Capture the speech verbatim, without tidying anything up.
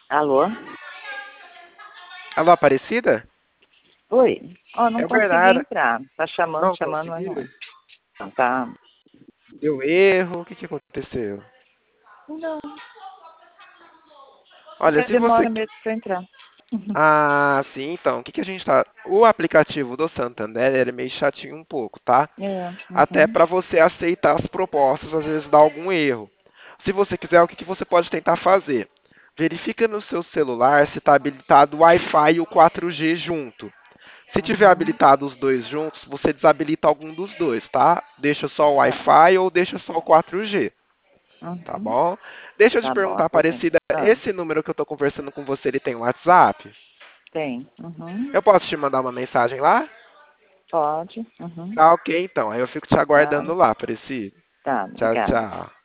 Alô? Alô, Aparecida? Oi. Ó, não É consegui verdade. entrar. Tá chamando, Não chamando, mas conseguiu? não. Não tá. Deu erro? O que, que aconteceu? Não. Olha, Porque se você... demora mesmo pra entrar. Ah, sim, então. O que, que a gente tá... O aplicativo do Santander, ele é meio chatinho um pouco, tá? É. Até Uhum. para você aceitar as propostas, às vezes dá algum erro. Se você quiser, o que, que você pode tentar fazer? Verifica no seu celular se está habilitado o Wi-Fi e o quatro G junto. Se tiver Uhum. habilitado os dois juntos, você desabilita algum dos dois, tá? Deixa só o Tá. Wi-Fi ou deixa só o quatro G, tá Uhum. bom? Deixa eu te Tá bom, perguntar, tô vendo. Aparecida, Ah, esse número que eu tô conversando com você, ele tem WhatsApp? tem. Uhum. Eu posso te mandar uma mensagem lá? Pode. Uhum. Tá ok, então. Aí eu fico te Tá. aguardando lá, Aparecida. Tá, Tchau, obrigada. tchau.